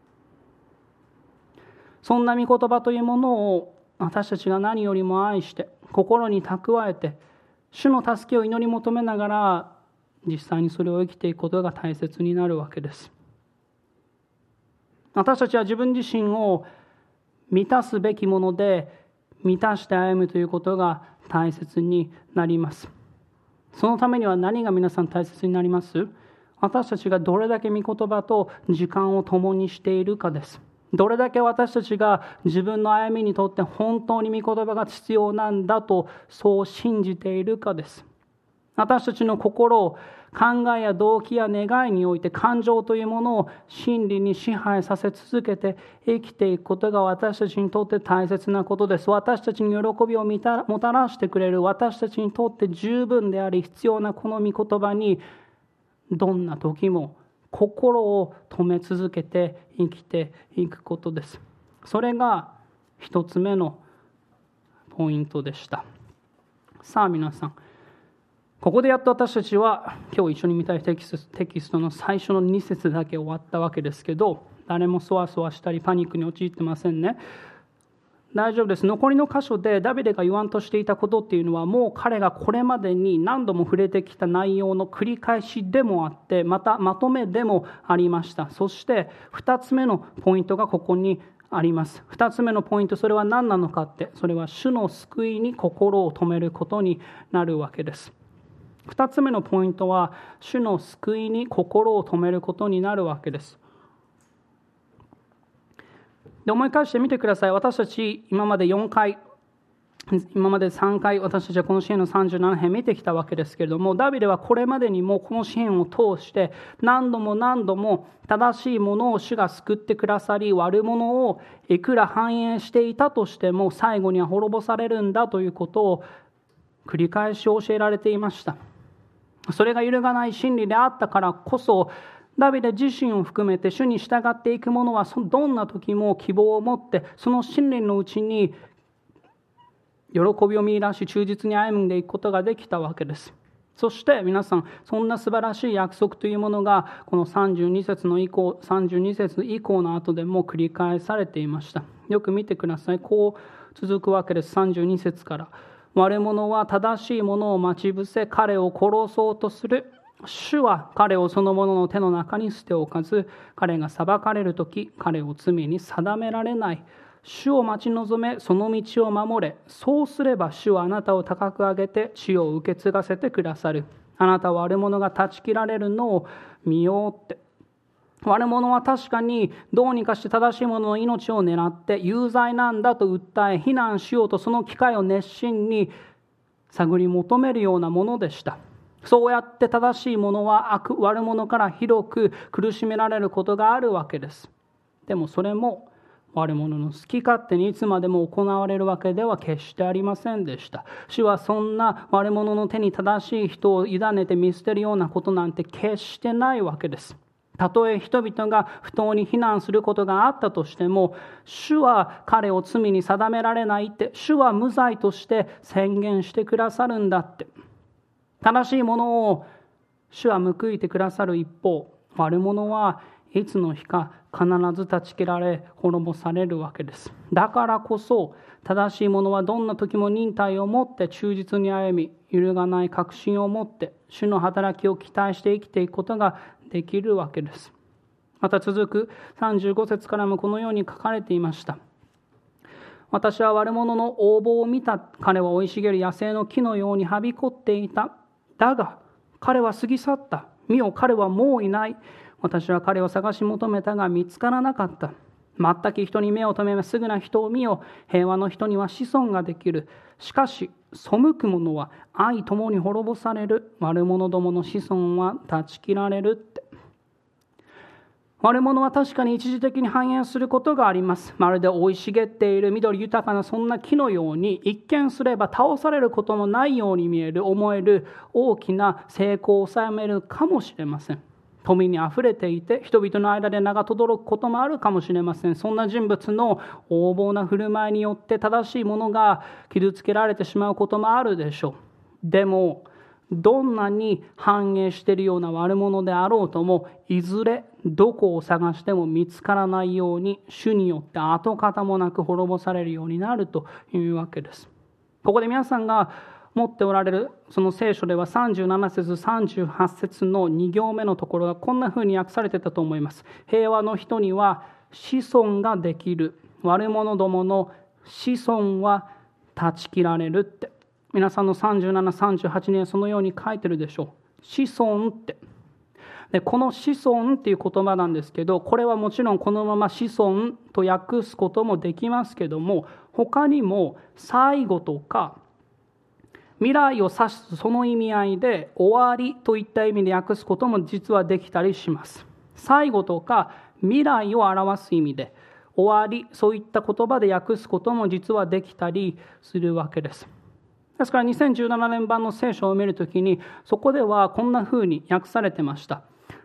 そんな御言葉というものを私たちが何よりも愛して心に蓄えて、主の助けを祈り求めながら実際にそれを生きていくことが大切になるわけです。私たちは自分自身を満たすべきもので満たして歩むということが大切になります。そのためには何が皆さん大切になります？私たちがどれだけ御言葉と時間を共にしているかです。どれだけ私たちが自分の歩みにとって本当に御言葉が必要なんだとそう信じているかです。私たちの心を考えや動機や願いにおいて感情というものを真理に支配させ続けて生きていくことが私たちにとって大切なことです。私たちに喜びをもたらしてくれる、私たちにとって十分であり必要なこの御言葉にどんな時も心を留め続けて生きていくことです。それが一つ目のポイントでした。さあ皆さん、ここでやっと私たちは今日一緒に見たいテキストの最初の2節だけ終わったわけですけど、誰もそわそわしたりパニックに陥ってませんね。大丈夫です。残りの箇所でダビデが言わんとしていたことっていうのは、もう彼がこれまでに何度も触れてきた内容の繰り返しでもあって、またまとめでもありました。そして2つ目のポイントがここにあります。2つ目のポイント、それは何なのかって、それは主の救いに心を留めることになるわけです。2つ目のポイントは、主の救いに心を留めることになるわけです。で、思い返してみてください。私たち今まで3回、私たちはこの詩篇の37編見てきたわけですけれども、ダビデはこれまでにもこの詩篇を通して何度も正しいものを主が救ってくださり、悪者をいくら繁栄していたとしても最後には滅ぼされるんだということを繰り返し教えられていました。それが揺るがない真理であったからこそ、ダビデ自身を含めて主に従っていく者はどんな時も希望を持ってその真理のうちに喜びを見出し忠実に歩んでいくことができたわけです。そして皆さん、そんな素晴らしい約束というものがこの32節以降の後でも繰り返されていました。よく見てください。こう続くわけです。32節から、悪者は正しいものを待ち伏せ彼を殺そうとする。主は彼をその者の手の中に捨ておかず、彼が裁かれるとき彼を罪に定められない。主を待ち望め、その道を守れ。そうすれば主はあなたを高く上げて地を受け継がせてくださる。 あなたは悪者が断ち切られるのを見ようって。悪者は確かにどうにかして正しい者の命を狙って有罪なんだと訴え非難しようとその機会を熱心に探り求めるようなものでした。そうやって正しい者は悪者からひどく苦しめられることがあるわけです。でもそれも悪者の好き勝手にいつまでも行われるわけでは決してありませんでした。主はそんな悪者の手に正しい人を委ねて見捨てるようなことなんて決してないわけです。たとえ人々が不当に非難することがあったとしても、主は彼を罪に定められないって、主は無罪として宣言してくださるんだって。正しいものを主は報いてくださる一方、悪者はいつの日か必ず断ち切られ滅ぼされるわけです。だからこそ正しい者はどんな時も忍耐を持って忠実に歩み、揺るがない確信を持って主の働きを期待して生きていくことができるわけです。また続く35節からもこのように書かれていました。私は悪者の横暴を見た。彼は生い茂る野生の木のようにはびこっていた。だが彼は過ぎ去った。見よ、彼はもういない。私は彼を探し求めたが見つからなかった。全く人に目を留めますぐな人を見よ。平和の人には子孫ができる。しかし背く者は愛ともに滅ぼされる。悪者どもの子孫は断ち切られるって。悪者は確かに一時的に繁栄することがあります。まるで生い茂っている緑豊かなそんな木のように、一見すれば倒されることのないように見える、思える大きな成功を収めるかもしれません。富にあふれていて人々の間で名が轟くこともあるかもしれません。そんな人物の横暴な振る舞いによって正しいものが傷つけられてしまうこともあるでしょう。でもどんなに繁栄しているような悪者であろうとも、いずれどこを探しても見つからないように主によって跡形もなく滅ぼされるようになるというわけです。ここで皆さんが持っておられるその聖書では37節38節の2行目のところがこんな風に訳されていたと思います。平和の人には子孫ができる。悪者どもの子孫は断ち切られるって。皆さんの37、38にはそのように書いてるでしょう。子孫って。で、この子孫っていう言葉なんですけど、これはもちろんこのまま子孫と訳すこともできますけども、他にも最後とか未来を指すその意味合いで終わりといった意味で訳すことも実はできたりします。最後とか未来を表す意味で終わり、そういった言葉で訳すことも実はできたりするわけです。ですから2017年版の聖書を見るときにそこではこんな風に訳されてました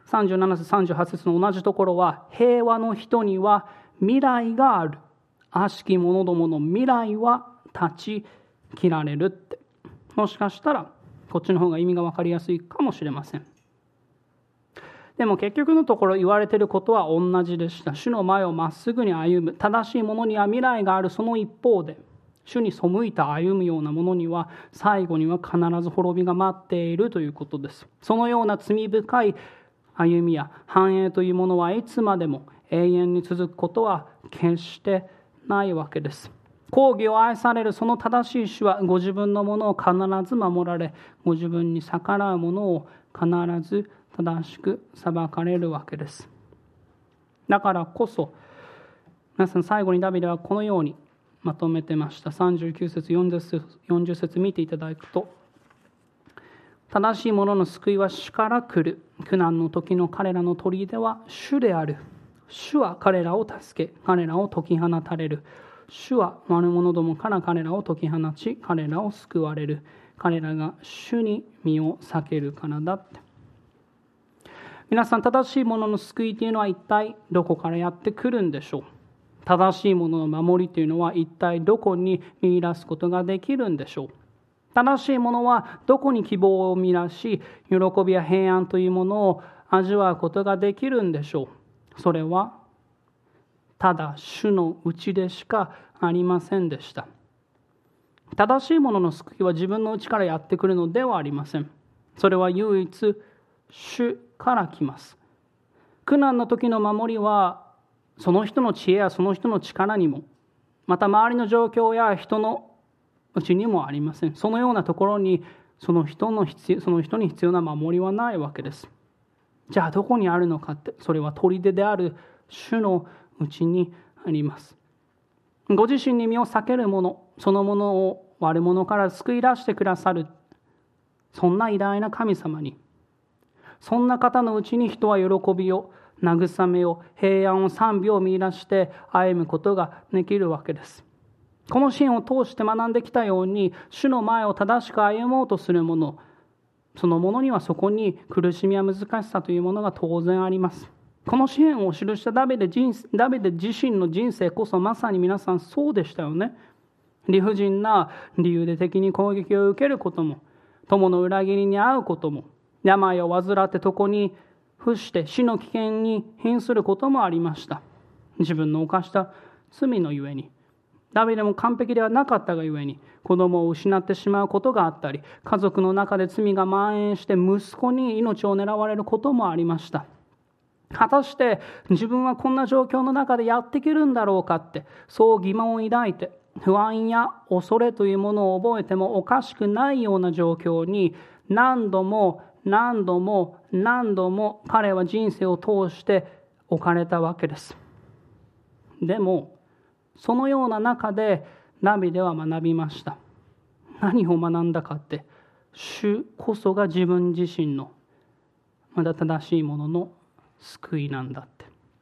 。37節38節の同じところは、平和の人には未来がある。悪しき者どもの未来は断ち切られるって。もしかしたらこっちの方が意味が分かりやすいかもしれません。でも結局のところ言われていることは同じでした。主の前をまっすぐに歩む。正しい者には未来がある。その一方で主に背いた歩むようなものには最後には必ず滅びが待っているということです。そのような罪深い歩みや繁栄というものはいつまでも永遠に続くことは決してないわけです。公義を愛されるその正しい主はご自分のものを必ず守られ、ご自分に逆らうものを必ず正しく裁かれるわけです。だからこそ皆さん、最後にダビデはこのようにまとめてました。39節40節見ていただくと、正しい者の救いは主から来る。苦難の時の彼らの砦は主である。主は彼らを助け、彼らを解き放たれる。主は悪者どもから彼らを解き放ち、彼らを救われる。彼らが主に身を避けるからだって。皆さん、正しい者の救いというのは一体どこからやってくるんでしょう。正しいものの守りというのは一体どこに見出すことができるんでしょう。正しいものはどこに希望を見出し、喜びや平安というものを味わうことができるんでしょう。それはただ主のうちでしかありませんでした。正しいものの救いは自分のうちからやってくるのではありません。それは唯一主から来ます。苦難の時の守りはその人の知恵やその人の力にも、また周りの状況や人のうちにもありません。そのようなところにその人に必要な守りはないわけです。じゃあどこにあるのかって、それは砦である主のうちにあります。ご自身に身を避ける者、そのものを悪者から救い出してくださる、そんな偉大な神様に、そんな方のうちに人は喜びを、慰めを、平安を、賛美を見出して歩むことができるわけです。このシーンを通して学んできたように、主の前を正しく歩もうとする者、そのものにはそこに苦しみや難しさというものが当然あります。この詩篇を記したダビデ自身の人生こそまさに皆さんそうでしたよね。理不尽な理由で敵に攻撃を受けることも、友の裏切りに遭うことも、病を患って床に伏して死の危険に瀕することもありました。自分の犯した罪のゆえに、ダビデも完璧ではなかったがゆえに、子供を失ってしまうことがあったり、家族の中で罪が蔓延して息子に命を狙われることもありました。果たして自分はこんな状況の中でやっていけるんだろうかって、そう疑問を抱いて、不安や恐れというものを覚えてもおかしくないような状況に何度も彼は人生を通して置かれたわけです。でもそのような中でダビデは学びました。何を学んだかって、主こそが自分自身のまだ正しいものの救いなんだって。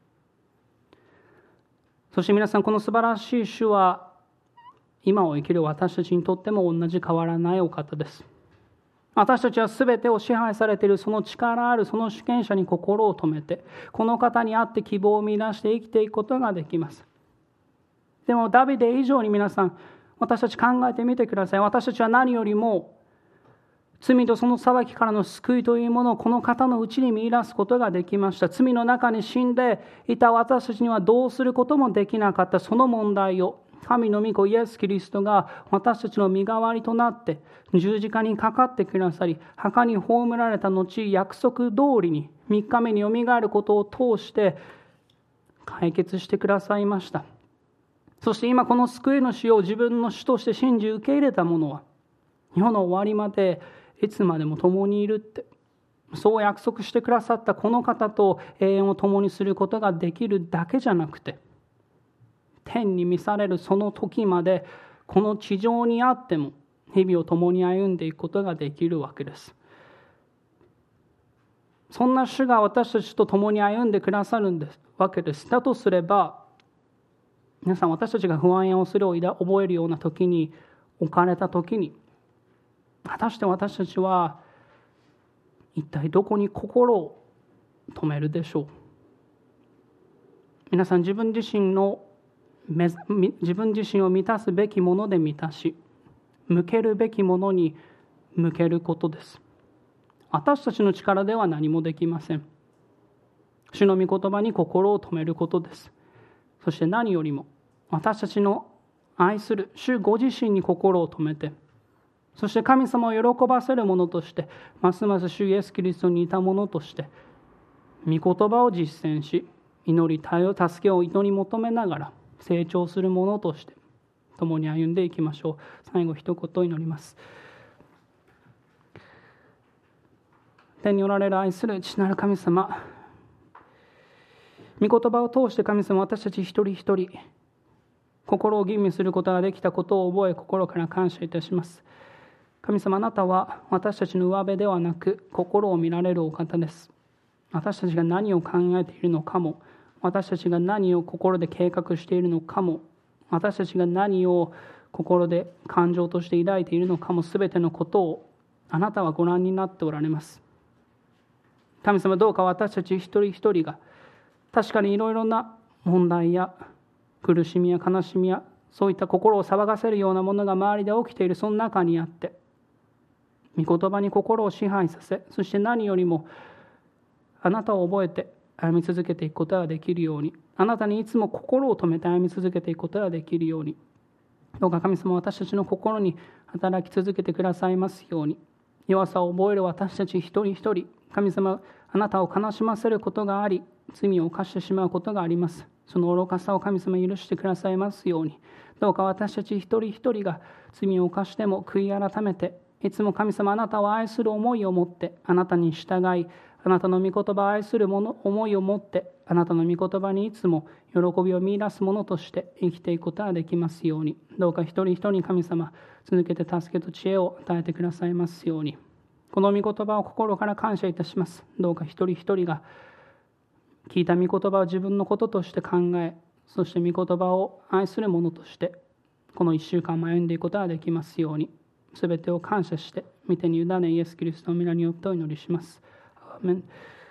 そして皆さん、この素晴らしい主は今を生きる私たちにとっても同じ変わらないお方です。私たちは全てを支配されているその力あるその主権者に心を留めて、この方にあって希望を見出して生きていくことができます。でもダビデ以上に皆さん、私たち考えてみてください。私たちは何よりも罪とその裁きからの救いというものをこの方のうちに見出すことができました。罪の中に死んでいた私たちにはどうすることもできなかったその問題を、神の御子イエス・キリストが私たちの身代わりとなって十字架にかかってくださり、墓に葬られた後、約束通りに3日目によみがえることを通して解決してくださいました。そして今この救い主を自分の主として信じ受け入れた者は、世の終わりまでいつまでも共にいるって、そう約束してくださったこの方と永遠を共にすることができるだけじゃなくて、天に召されるその時までこの地上にあっても日々を共に歩んでいくことができるわけです。そんな主が私たちと共に歩んでくださるわけです。だとすれば、皆さん、私たちが不安や恐れを覚えるような時に、置かれた時に、果たして私たちは一体どこに心を止めるでしょう。皆さん、自分自身を満たすべきもので満たし、向けるべきものに向けることです。私たちの力では何もできません。主の御言葉に心を止めることです。そして何よりも私たちの愛する主ご自身に心を止めて、そして神様を喜ばせるものとして、ますます主イエスキリストに似たものとして御言葉を実践し、祈り助けを祈り求めながら成長するものとして共に歩んでいきましょう。最後一言祈ります。天におられる愛する父なる神様、御言葉を通して神様、私たち一人一人心を吟味することができたことを覚え、心から感謝いたします。神様、あなたは私たちの上辺ではなく心を見られるお方です。私たちが何を考えているのかも、私たちが何を心で計画しているのかも、私たちが何を心で感情として抱いているのかも、すべてのことをあなたはご覧になっておられます。神様、どうか私たち一人一人が確かにいろいろな問題や苦しみや悲しみやそういった心を騒がせるようなものが周りで起きているその中にあって、御言葉に心を支配させ、そして何よりもあなたを覚えて歩み続けていくことができるように、あなたにいつも心を止めて歩み続けていくことができるように、どうか神様、私たちの心に働き続けてくださいますように。弱さを覚える私たち一人一人、神様、あなたを悲しませることがあり、罪を犯してしまうことがあります。その愚かさを神様許してくださいますように。どうか私たち一人一人が罪を犯しても悔い改めていつも神様あなたを愛する思いを持ってあなたに従い、あなたの御言葉を愛する思いを持ってあなたの御言葉にいつも喜びを見出すものとして生きていくことができますように、どうか一人一人に神様続けて助けと知恵を与えてくださいますように。この御言葉を心から感謝いたします。どうか一人一人が聞いた御言葉を自分のこととして考え、そして御言葉を愛するものとしてこの1週間も歩んでいくことができますように、すべてを感謝して御手に委ねイエス・キリストの皆によってお祈りします。アーメン。